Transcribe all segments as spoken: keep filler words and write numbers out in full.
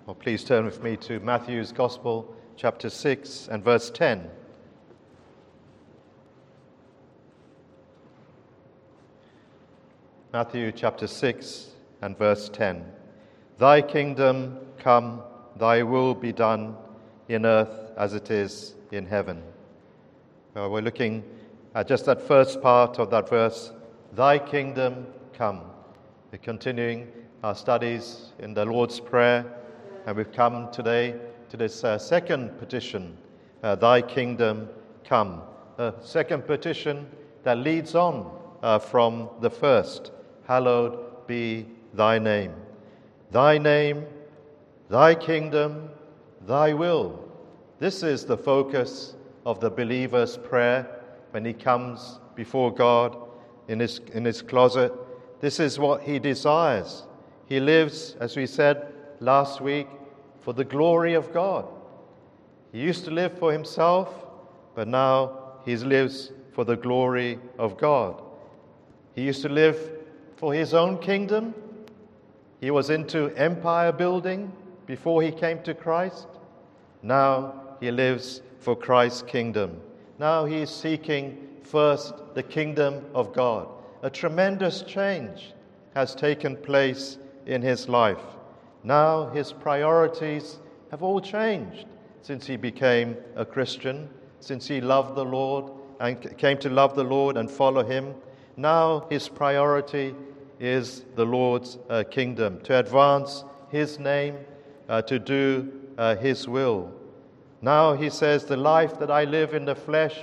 Well, please turn with me to Matthew's Gospel, chapter six and verse ten. Matthew chapter six and verse ten. Thy kingdom come, thy will be done in earth as it is in heaven. Well, we're looking at just that first part of that verse, thy kingdom come. We're continuing our studies in the Lord's Prayer, and we've come today to this uh, second petition, uh, thy kingdom come. A second petition that leads on uh, from the first, hallowed be thy name. Thy name, thy kingdom, thy will. This is the focus of the believer's prayer when he comes before God in his, in his closet. This is what he desires. He lives, as we said last week, for the glory of God. He used to live for himself, but now he lives for the glory of God. He used to live for his own kingdom. He was into empire building before he came to Christ. Now he lives for Christ's kingdom. Now he is seeking first the kingdom of God. A tremendous change has taken place in his life. Now his priorities have all changed since he became a Christian, since he loved the Lord and came to love the Lord and follow him. Now his priority is the Lord's uh, kingdom, to advance his name, uh, to do uh, his will. Now he says, the life that I live in the flesh,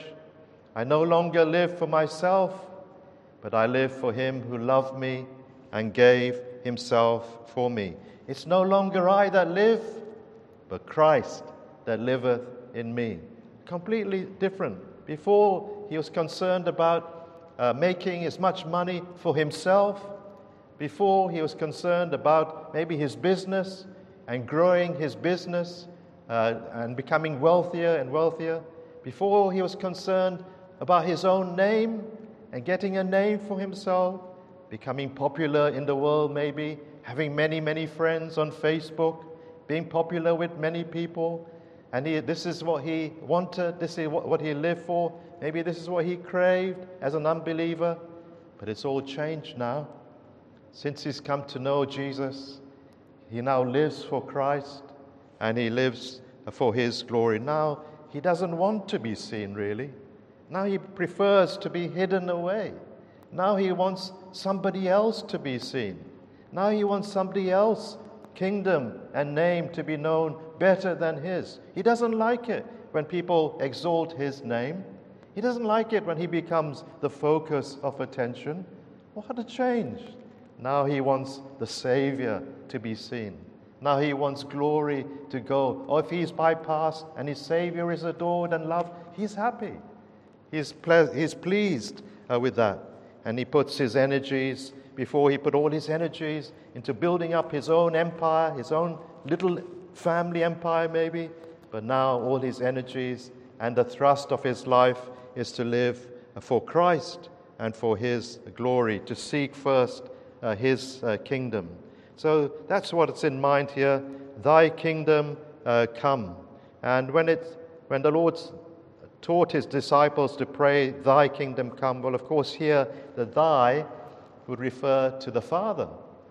I no longer live for myself, but I live for him who loved me and gave himself for me. It's no longer I that live, but Christ that liveth in me. Completely different. Before, he was concerned about uh, making as much money for himself. Before, he was concerned about maybe his business and growing his business uh, and becoming wealthier and wealthier. Before, he was concerned about his own name and getting a name for himself, becoming popular in the world maybe, having many, many friends on Facebook, being popular with many people. And he, this is what he wanted, this is what, what he lived for. Maybe this is what he craved as an unbeliever. But it's all changed now. Since he's come to know Jesus, he now lives for Christ and he lives for his glory. Now he doesn't want to be seen, really. Now he prefers to be hidden away. Now he wants somebody else to be seen. Now he wants somebody else's kingdom and name to be known better than his. He doesn't like it when people exalt his name. He doesn't like it when he becomes the focus of attention. What a change. Now he wants the Savior to be seen. Now he wants glory to go. Or if he's bypassed and his Savior is adored and loved, he's happy. He's, ple- he's pleased uh, with that. And he puts his energies, before he put all his energies into building up his own empire, his own little family empire maybe. But now all his energies and the thrust of his life is to live for Christ and for his glory, to seek first uh, his uh, kingdom. So that's what's in mind here. Thy kingdom uh, come. And when it, when the Lord taught his disciples to pray, thy kingdom come, well, of course, here the thy would refer to the Father.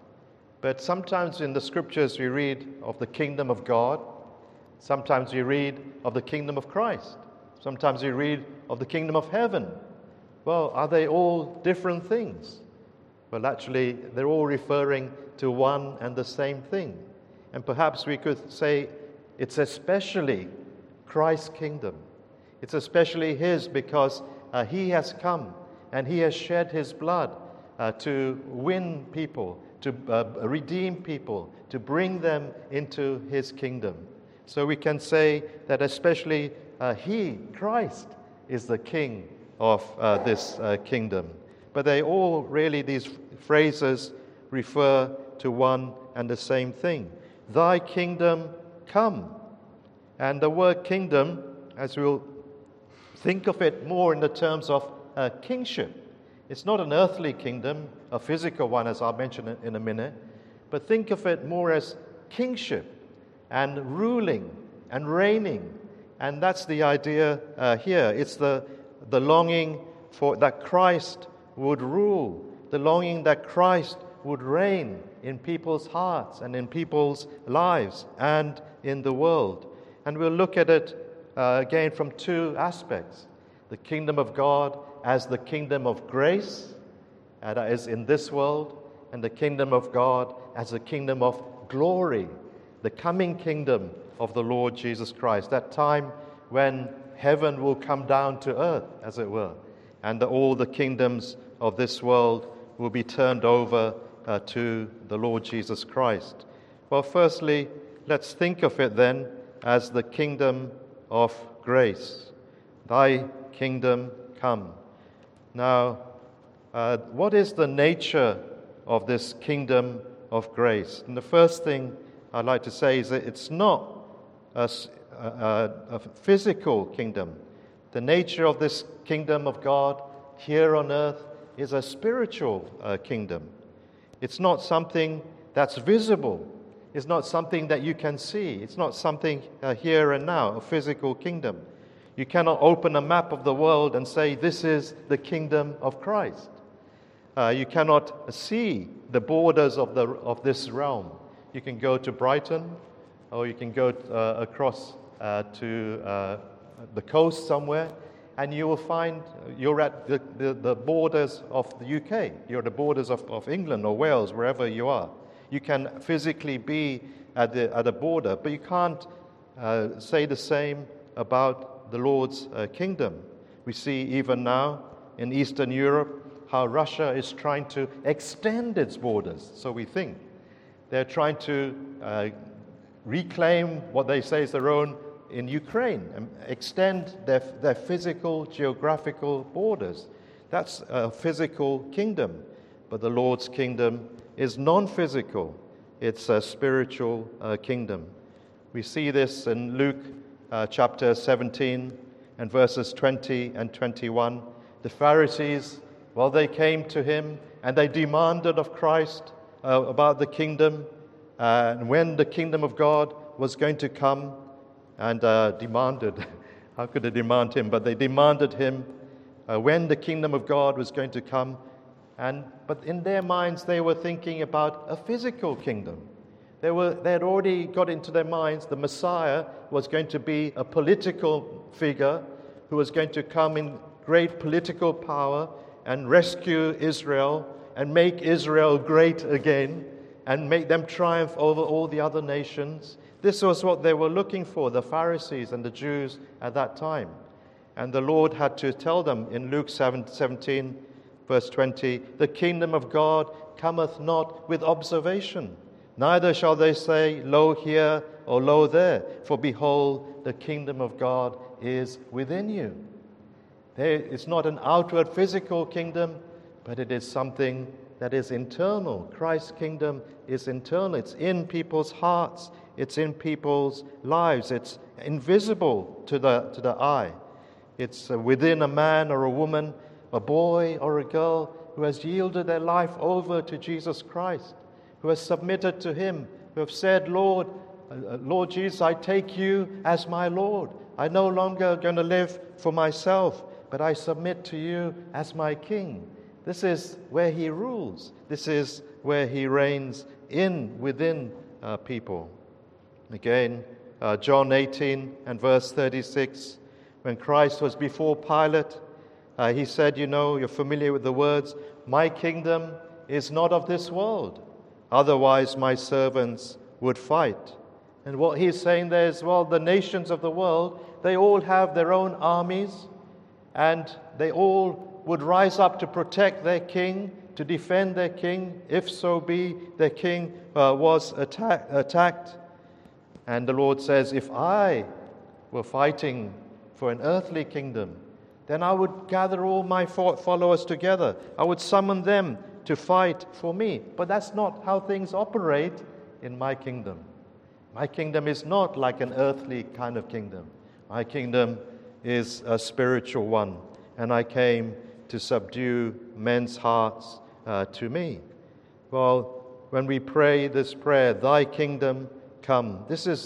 But sometimes in the scriptures we read of the kingdom of God. Sometimes we read of the kingdom of Christ. Sometimes we read of the kingdom of heaven. Well, are they all different things? Well, actually, they're all referring to one and the same thing. And perhaps we could say it's especially Christ's kingdom. It's especially his because uh, he has come and he has shed his blood uh, to win people, to uh, redeem people, to bring them into his kingdom. So we can say that especially uh, he, Christ, is the king of uh, this uh, kingdom. But they all really, these phrases refer to one and the same thing. Thy kingdom come. And the word kingdom, as we'll think of it more in the terms of uh, kingship. It's not an earthly kingdom, a physical one, as I'll mention in a minute, but think of it more as kingship. and ruling and reigning. And that's the idea uh, here. It's the, the longing for that Christ would rule, the longing that Christ would reign in people's hearts and in people's lives and in the world. And we'll look at it uh, again from two aspects. The kingdom of God as the kingdom of grace, uh, that is in this world, and the kingdom of God as the kingdom of glory, the coming kingdom of the Lord Jesus Christ, that time when heaven will come down to earth, as it were, and the, all the kingdoms of this world will be turned over uh, to the Lord Jesus Christ. Well, firstly, let's think of it then as the kingdom of grace. Thy kingdom come. Now, uh, what is the nature of this kingdom of grace? And the first thing I'd like to say is that it's not a, a, a physical kingdom. The nature of this kingdom of God here on earth is a spiritual uh, kingdom. It's not something that's visible. It's not something that you can see. It's not something uh, here and now, a physical kingdom. You cannot open a map of the world and say, this is the kingdom of Christ. Uh, you cannot see the borders of, the, of this realm. You can go to Brighton, or you can go uh, across uh, to uh, the coast somewhere, and you will find you're at the, the, the borders of the U K. You're at the borders of, of England or Wales, wherever you are. You can physically be at the, at the border, but you can't uh, say the same about the Lord's uh, kingdom. We see even now in Eastern Europe how Russia is trying to extend its borders, so we think. They're trying to uh, reclaim what they say is their own in Ukraine and extend their, their physical, geographical borders. That's a physical kingdom, but the Lord's kingdom is non-physical. It's a spiritual uh, kingdom. We see this in Luke uh, chapter seventeen and verses twenty and twenty-one. The Pharisees, well, they came to him and they demanded of Christ uh, about the kingdom uh, and when the kingdom of God was going to come, and uh, demanded, how could they demand him? But they demanded him uh, when the kingdom of God was going to come. And but in their minds, they were thinking about a physical kingdom. They were they had already got into their minds the Messiah was going to be a political figure who was going to come in great political power and rescue Israel and make Israel great again and make them triumph over all the other nations. This was what they were looking for, the Pharisees and the Jews at that time. And the Lord had to tell them in Luke seventeen, verse twenty, the kingdom of God cometh not with observation, neither shall they say, lo here or lo there, for behold, the kingdom of God is within you. There, it's not an outward physical kingdom, but it is something that is internal. Christ's kingdom is internal. It's in people's hearts. It's in people's lives. It's invisible to the to the eye. It's within a man or a woman, a boy or a girl who has yielded their life over to Jesus Christ, who has submitted to him, who have said, Lord, uh, Lord Jesus, I take you as my Lord. I'm no longer going to live for myself, but I submit to you as my King. This is where he rules. This is where he reigns in, within uh, people. Again, uh, John eighteen and verse thirty-six, when Christ was before Pilate, uh, he said, you know, you're familiar with the words, my kingdom is not of this world, otherwise my servants would fight. And what he's saying there is, well, the nations of the world, they all have their own armies, and they all would rise up to protect their king, to defend their king, if so be their king uh, was attack, attacked. And the Lord says, if I were fighting for an earthly kingdom, then I would gather all my followers together. I would summon them to fight for me. But that's not how things operate in my kingdom. My kingdom is not like an earthly kind of kingdom. My kingdom is a spiritual one. And I came to subdue men's hearts uh, to me. Well, when we pray this prayer, thy kingdom come, this is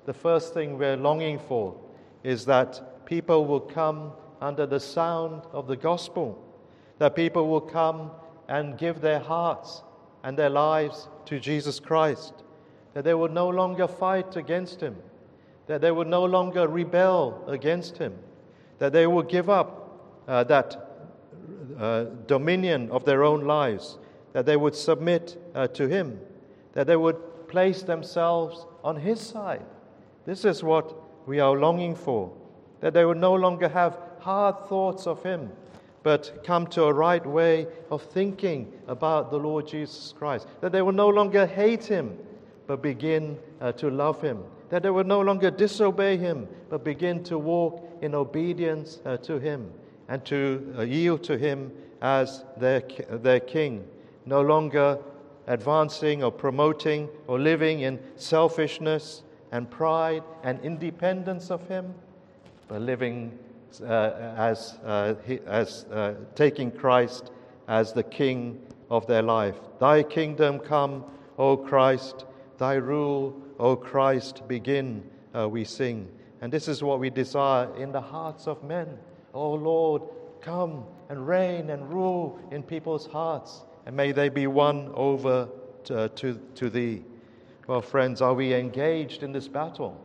the first thing we're longing for is that people will come under the sound of the gospel, that people will come and give their hearts and their lives to Jesus Christ, that they will no longer fight against him, that they will no longer rebel against him, that they will give up uh, that uh, dominion of their own lives, that they would submit uh, to him, that they would place themselves on his side. This is what we are longing for, that they would no longer have hard thoughts of him, but come to a right way of thinking about the Lord Jesus Christ, that they will no longer hate him, but begin uh, to love him, that they will no longer disobey him, but begin to walk in obedience uh, to him, and to uh, yield to him as their, their king, no longer advancing or promoting or living in selfishness and pride and independence of him, but living uh, as, uh, he, as uh, taking Christ as the king of their life. Thy kingdom come, O Christ, thy rule, O Christ, begin, uh, we sing. And this is what we desire in the hearts of men. O Lord, come and reign and rule in people's hearts, and may they be won over to, to, to thee. Well, friends, are we engaged in this battle?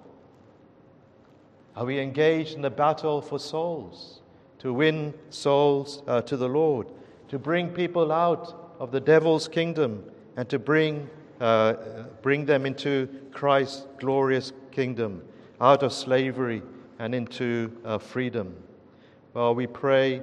Are we engaged in the battle for souls, to win souls uh, to the Lord, to bring people out of the devil's kingdom and to bring uh, bring them into Christ's glorious kingdom, out of slavery and into uh, freedom? Well, we pray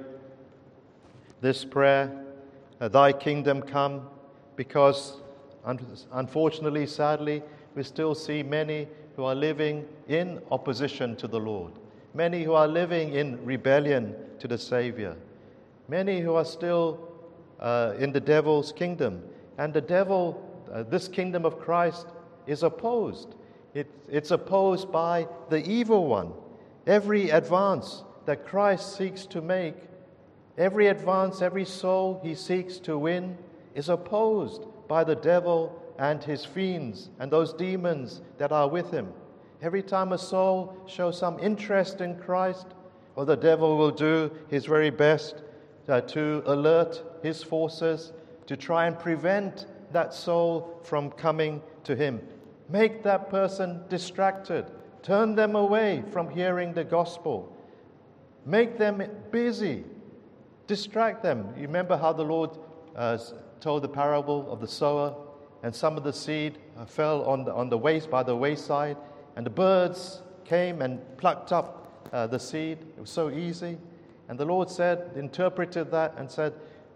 this prayer, uh, thy kingdom come, because un- unfortunately, sadly, we still see many who are living in opposition to the Lord, many who are living in rebellion to the Savior, many who are still uh, in the devil's kingdom. And the devil, uh, this kingdom of Christ, is opposed. It, it's opposed by the evil one. Every advance that Christ seeks to make, every advance, every soul he seeks to win, is opposed by the devil and his fiends and those demons that are with him. Every time a soul shows some interest in Christ, well, the devil will do his very best uh, to alert his forces to try and prevent that soul from coming to him. Make that person distracted. Turn them away from hearing the gospel. Make them busy. Distract them. You remember how the Lord uh, told the parable of the sower, and some of the seed uh, fell on the, on the waste by the wayside, and the birds came and plucked up uh, the seed. It was so easy. And the Lord said, interpreted that and said,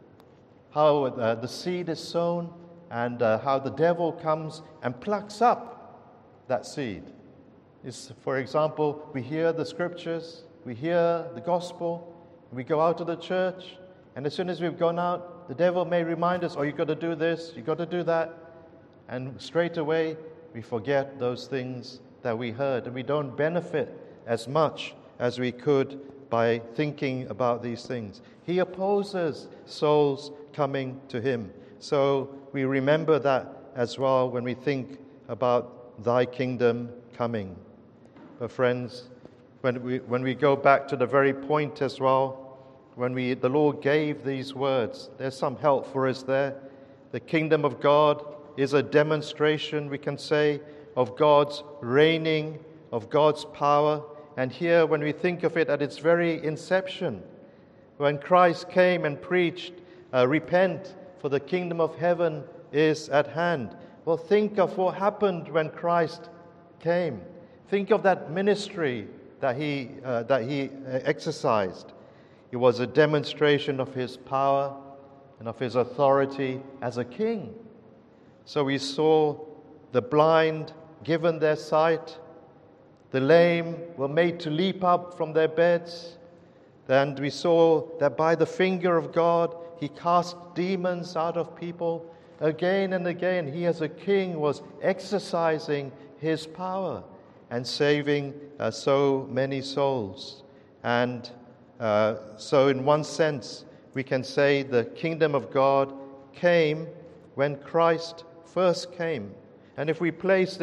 how uh, the seed is sown and uh, how the devil comes and plucks up that seed. Is, for example, we hear the scriptures, we hear the gospel, we go out to the church, and as soon as we've gone out, the devil may remind us, oh, you've got to do this, you've got to do that, and straight away we forget those things that we heard, and we don't benefit as much as we could by thinking about these things. He opposes souls coming to him. So we remember that as well when we think about thy kingdom coming. But friends, when we when we go back to the very point as well, when we the Lord gave these words, there's some help for us there. The kingdom of God is a demonstration, we can say, of God's reigning, of God's power. And here, when we think of it at its very inception, when Christ came and preached, uh, repent, for the kingdom of heaven is at hand. Well, think of what happened when Christ came. Think of that ministry that he, uh, that he exercised. It was a demonstration of his power and of his authority as a king. So we saw the blind given their sight, the lame were made to leap up from their beds, and we saw that by the finger of God, he cast demons out of people. Again and again, he as a king was exercising his power and saving uh, so many souls. And uh, so in one sense, we can say the kingdom of God came when Christ first came. And if we place this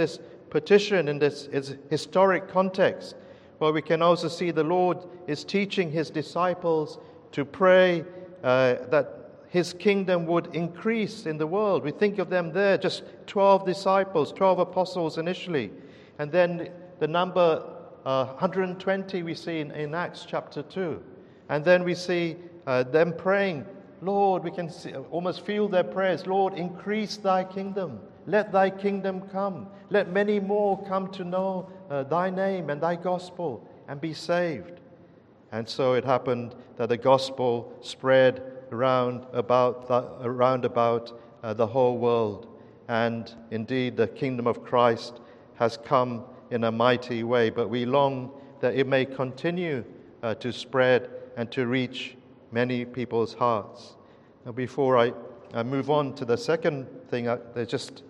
petition in this historic context, well, we can also see the Lord is teaching his disciples to pray uh, that his kingdom would increase in the world. We think of them there, just twelve disciples, twelve apostles initially. And then the number uh, one hundred twenty we see in, in Acts chapter two. And then we see uh, them praying, Lord, we can see, almost feel their prayers, Lord, increase thy kingdom. Let thy kingdom come. Let many more come to know uh, thy name and thy gospel and be saved. And so it happened that the gospel spread around about the, around about uh, the whole world. And indeed, the kingdom of Christ has come in a mighty way. But we long that it may continue uh, to spread and to reach many people's hearts. Now, before I, I move on to the second thing, I, there's just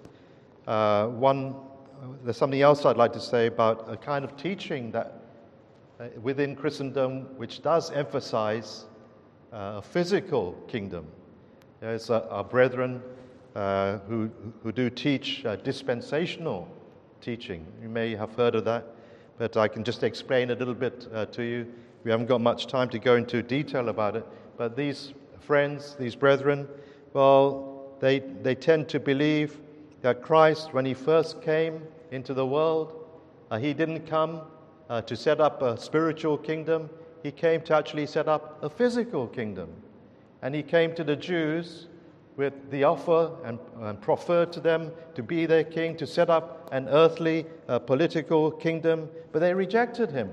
uh, one. There's something else I'd like to say about a kind of teaching that uh, within Christendom, which does emphasize uh, a physical kingdom. There's uh, our brethren uh, who who do teach uh, dispensational teaching. You may have heard of that, but I can just explain a little bit uh, to you. We haven't got much time to go into detail about it, but these friends, these brethren, well, they they tend to believe that Christ, when he first came into the world, uh, he didn't come uh, to set up a spiritual kingdom. He came to actually set up a physical kingdom. And he came to the Jews with the offer and, and proffered to them to be their king, to set up an earthly uh, political kingdom, but they rejected him.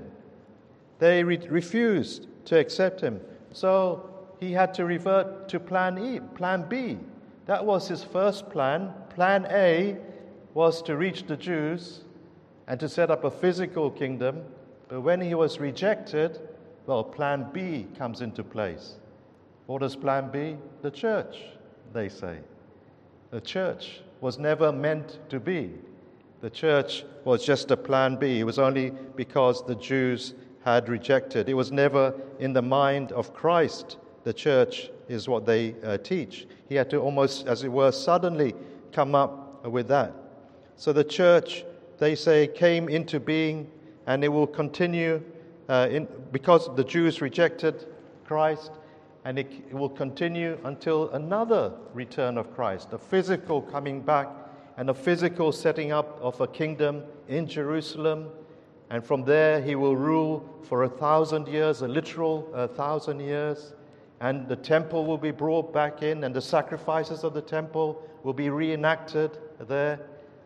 They re- refused to accept him. So he had to revert to plan E, plan B. That was his first plan. Plan A was to reach the Jews and to set up a physical kingdom. But when he was rejected, well, plan B comes into place. What is plan B? The church, they say. The church was never meant to be. The church was just a plan B. It was only because the Jews had rejected. It was never in the mind of Christ. The church is what they uh, teach. He had to almost, as it were, suddenly come up with that. So the church, they say, came into being, and it will continue uh, in, because the Jews rejected Christ, and it, it will continue until another return of Christ, a physical coming back and a physical setting up of a kingdom in Jerusalem. And from there he will rule for a thousand years, a literal uh, thousand years. And the temple will be brought back in, and the sacrifices of the temple will be reenacted there.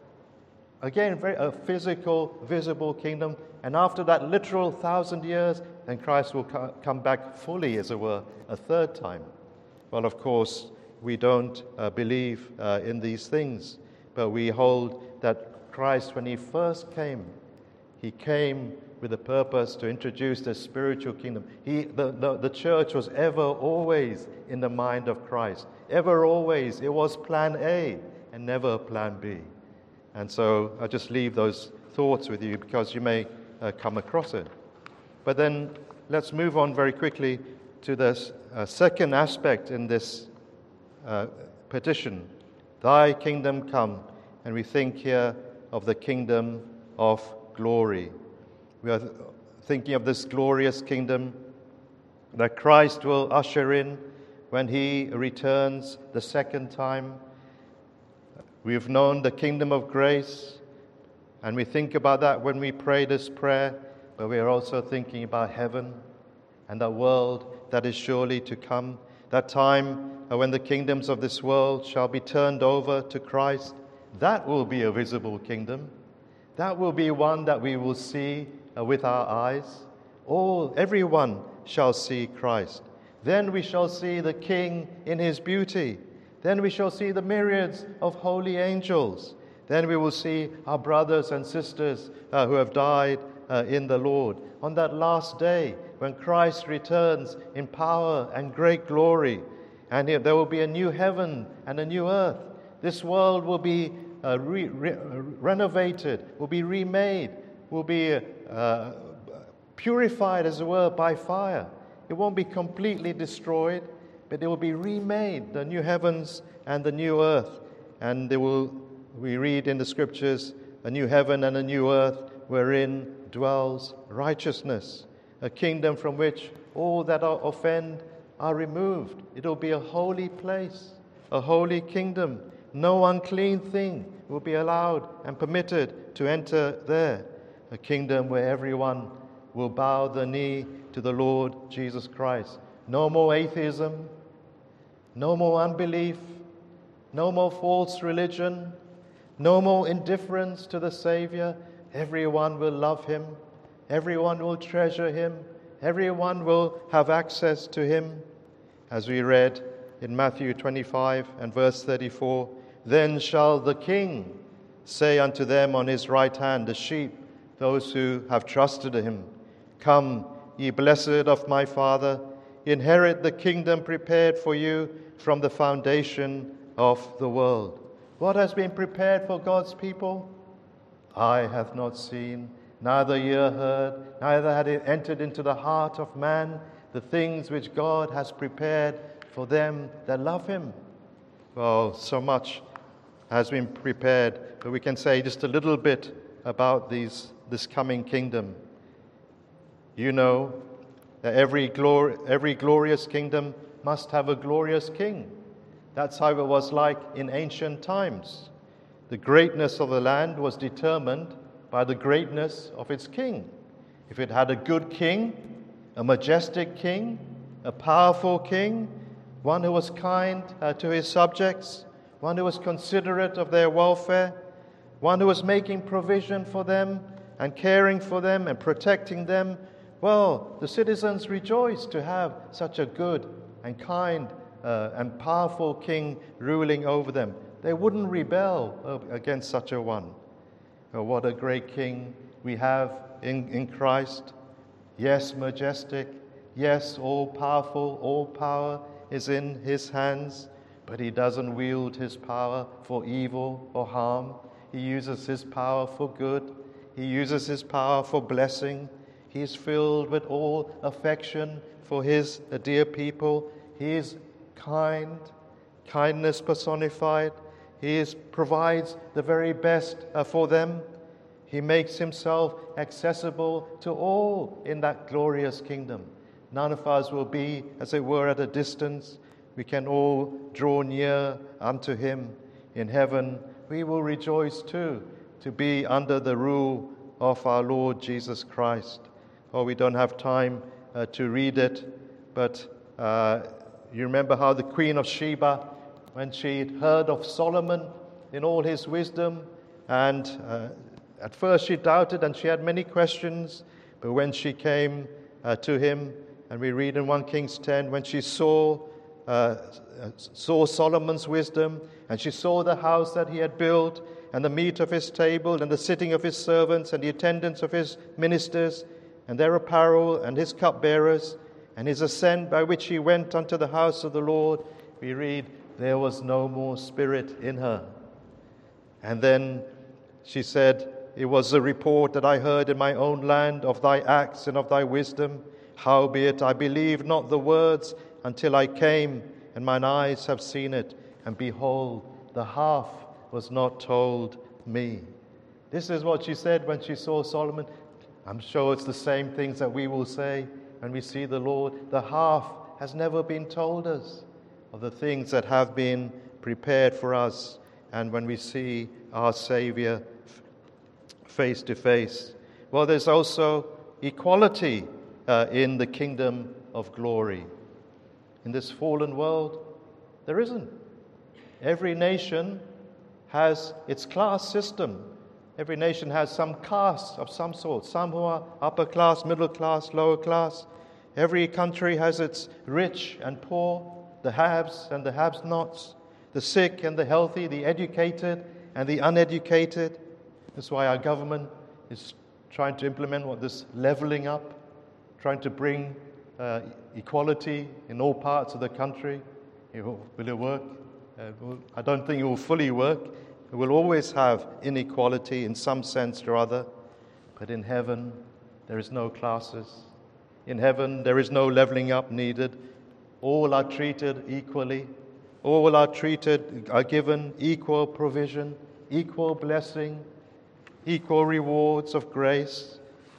Again, very, a physical, visible kingdom. And after that literal thousand years, then Christ will co- come back fully, as it were, a third time. Well, of course, we don't uh, believe uh, in these things, but we hold that Christ, when he first came, he came with a purpose to introduce the spiritual kingdom. He, the, the, the church was ever, always in the mind of Christ. Ever, always, it was plan A and never plan B. And so I just leave those thoughts with you because you may uh, come across it. But then let's move on very quickly to this uh, second aspect in this uh, petition. Thy kingdom come. And we think here of the kingdom of glory. We are thinking of this glorious kingdom that Christ will usher in when he returns the second time. We have known the kingdom of grace, and we think about that when we pray this prayer, but we are also thinking about heaven and that world that is surely to come, that time when the kingdoms of this world shall be turned over to Christ. That will be a visible kingdom. That will be one that we will see uh, with our eyes. All, everyone shall see Christ. Then we shall see the King in his beauty. Then we shall see the myriads of holy angels. Then we will see our brothers and sisters uh, who have died uh, in the Lord. On that last day, when Christ returns in power and great glory, and there will be a new heaven and a new earth. This world will be uh, re- re- renovated, will be remade, will be uh, purified, as it were, by fire. It won't be completely destroyed, but it will be remade, the new heavens and the new earth. And they will, we read in the scriptures a new heaven and a new earth wherein dwells righteousness, a kingdom from which all that are offend are removed. It will be a holy place, a holy kingdom. No unclean thing will be allowed and permitted to enter there. A kingdom where everyone will bow the knee to the Lord Jesus Christ. No more atheism, no more unbelief, no more false religion, no more indifference to the Savior. Everyone will love him. Everyone will treasure him. Everyone will have access to him. As we read in Matthew twenty-five and verse thirty-four, then shall the King say unto them on his right hand, the sheep, those who have trusted him, come, ye blessed of my Father, inherit the kingdom prepared for you from the foundation of the world. What has been prepared for God's people? Eye hath not seen, neither ear heard, neither had it entered into the heart of man, the things which God has prepared for them that love him. Well, so much has been prepared, but we can say just a little bit about these, this coming kingdom. You know that every, glor- every glorious kingdom must have a glorious king. That's how it was like in ancient times. The greatness of the land was determined by the greatness of its king. If it had a good king, a majestic king, a powerful king, one who was kind uh, to his subjects, one who was considerate of their welfare, one who was making provision for them and caring for them and protecting them, well, the citizens rejoiced to have such a good and kind uh, and powerful king ruling over them. They wouldn't rebel against such a one. Oh, what a great king we have in, in Christ. Yes, majestic. Yes, all-powerful. All power is in his hands. But he doesn't wield his power for evil or harm. He uses his power for good. He uses his power for blessing. He is filled with all affection for his dear people. He is kind, kindness personified. He is, provides the very best uh, for them. He makes himself accessible to all in that glorious kingdom. None of us will be, as it were, at a distance. We can all draw near unto him. In heaven, we will rejoice too, to be under the rule of our Lord Jesus Christ. Oh, we don't have time uh, to read it, but uh, you remember how the Queen of Sheba, when she heard of Solomon in all his wisdom, and uh, at first she doubted and she had many questions, but when she came uh, to him, and we read in First Kings ten, when she saw uh, saw Solomon's wisdom, and she saw the house that he had built, and the meat of his table, and the sitting of his servants, and the attendance of his ministers, and their apparel, and his cupbearers, and his ascent by which he went unto the house of the Lord, we read, there was no more spirit in her. And then she said, it was a report that I heard in my own land of thy acts and of thy wisdom. Howbeit I believed not the words until I came, and mine eyes have seen it. And behold, the half was not told me. This is what she said when she saw Solomon. I'm sure it's the same things that we will say when we see the Lord. The half has never been told us of the things that have been prepared for us, and when we see our Savior face to face. Well, there's also equality uh, in the kingdom of glory. In this fallen world, there isn't. Every nation has its class system. Every nation has some caste of some sort, some who are upper class, middle class, lower class. Every country has its rich and poor, the haves and the have-nots, the sick and the healthy, the educated and the uneducated. That's why our government is trying to implement what this leveling up, trying to bring uh, equality in all parts of the country. It will, will it work? Uh, I don't think it will fully work. We will always have inequality in some sense or other. But in heaven, there is no classes. In heaven, there is no leveling up needed. All are treated equally. All are treated, are given equal provision, equal blessing. equal rewards of grace.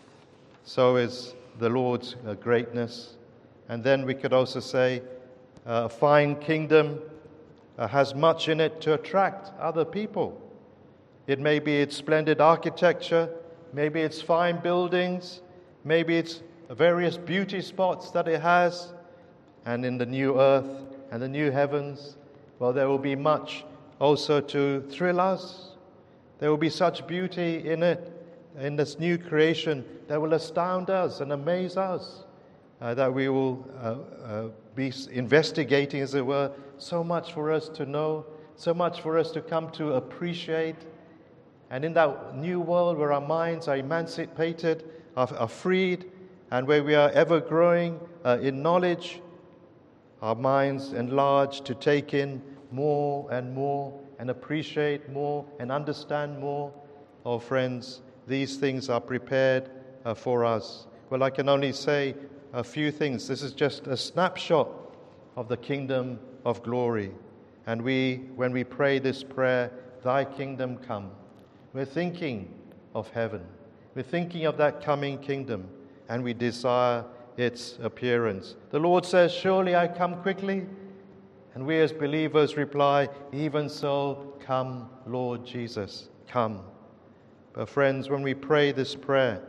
So is the Lord's uh, greatness. And then we could also say uh, a fine kingdom uh, has much in it to attract other people. It may be its splendid architecture, maybe its fine buildings, maybe its various beauty spots that it has. And in the new earth and the new heavens, well, there will be much also to thrill us. There will be such beauty in it, in this new creation, that will astound us and amaze us, uh, that we will uh, uh, be investigating, as it were, so much for us to know, so much for us to come to appreciate. And in that new world where our minds are emancipated, are, are freed, and where we are ever growing uh, in knowledge, our minds enlarged to take in more and more and appreciate more and understand more. Oh, friends, these things are prepared uh, for us. Well, I can only say a few things. This is just a snapshot of the kingdom of glory. And we, when we pray this prayer, thy kingdom come, we're thinking of heaven. We're thinking of that coming kingdom, and we desire its appearance. The Lord says, surely I come quickly. And we as believers reply, even so, come, Lord Jesus, come. But friends, when we pray this prayer,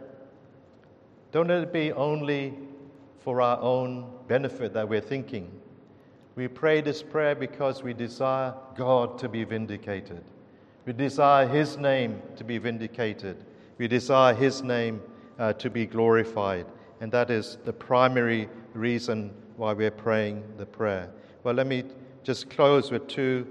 don't let it be only for our own benefit that we're thinking. We pray this prayer because we desire God to be vindicated. We desire His name to be vindicated. We desire His name uh, to be glorified. And that is the primary reason why we're praying the prayer. Well, let me just close with two,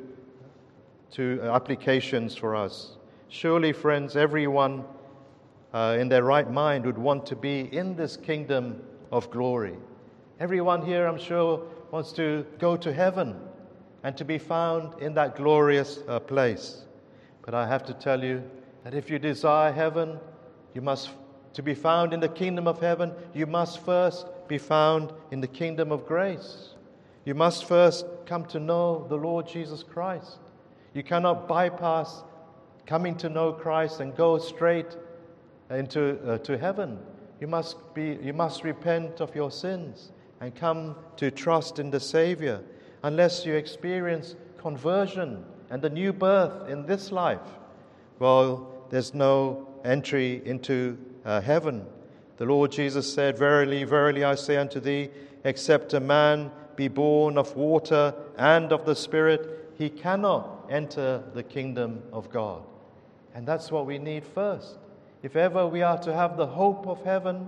two applications for us. Surely, friends, everyone uh, in their right mind would want to be in this kingdom of glory. Everyone here, I'm sure, wants to go to heaven and to be found in that glorious uh, place. But I have to tell you that if you desire heaven, you must, to be found in the kingdom of heaven, you must first be found in the kingdom of grace. You must first come to know the Lord Jesus Christ. You cannot bypass coming to know Christ and go straight into uh, to heaven. You must be, you must repent of your sins and come to trust in the Savior. Unless you experience conversion and the new birth in this life, well, there's no entry into uh, heaven. The Lord Jesus said, verily, verily, I say unto thee, except a man be born of water and of the Spirit, he cannot enter the kingdom of God. And that's what we need first. If ever we are to have the hope of heaven,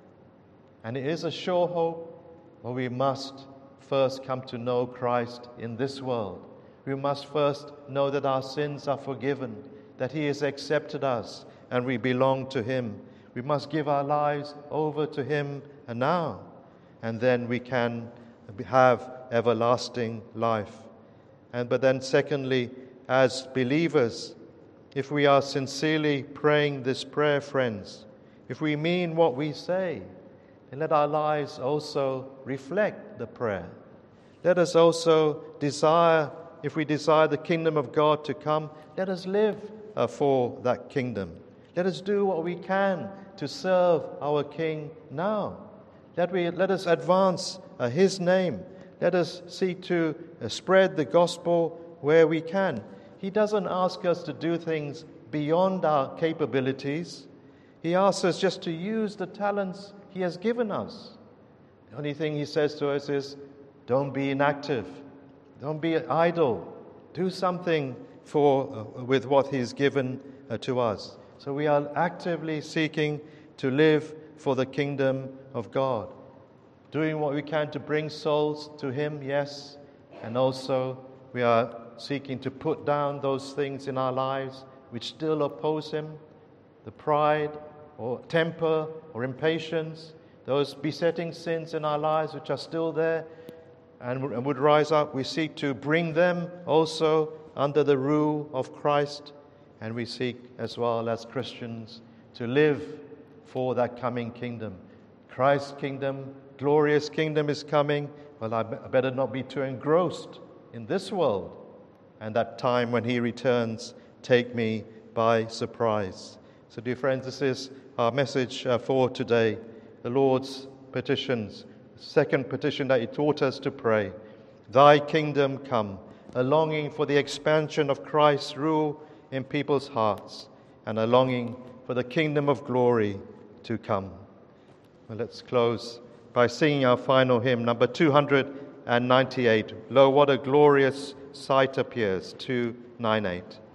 and it is a sure hope, well, we must first come to know Christ in this world. We must first know that our sins are forgiven, that He has accepted us, and we belong to Him. We must give our lives over to Him and now, and then we can have everlasting life. And but then secondly, as believers, if we are sincerely praying this prayer, friends, if we mean what we say, then let our lives also reflect the prayer. Let us also desire, if we desire the kingdom of God to come, let us live uh, for that kingdom. Let us do what we can to serve our King now. Let, we, let us advance uh, His name. Let us seek to uh, spread the gospel where we can. He doesn't ask us to do things beyond our capabilities. He asks us just to use the talents He has given us. The only thing He says to us is, don't be inactive. Don't be idle. Do something for uh, with what He's given uh, to us. So we are actively seeking to live for the kingdom of God. Doing what we can to bring souls to Him, yes. And also we are seeking to put down those things in our lives which still oppose Him. The pride or temper or impatience, those besetting sins in our lives which are still there and would rise up. We seek to bring them also under the rule of Christ. And we seek as well as Christians to live for that coming kingdom. Christ's kingdom, glorious kingdom is coming. Well, I better not be too engrossed in this world. And that time when He returns, take me by surprise. So, dear friends, this is our message uh, for today, the Lord's petitions. Second petition that he taught us to pray, thy kingdom come, a longing for the expansion of Christ's rule in people's hearts and a longing for the kingdom of glory to come. Well, let's close by singing our final hymn, number two hundred ninety-eight. Lo, what a glorious sight appears, two ninety-eight.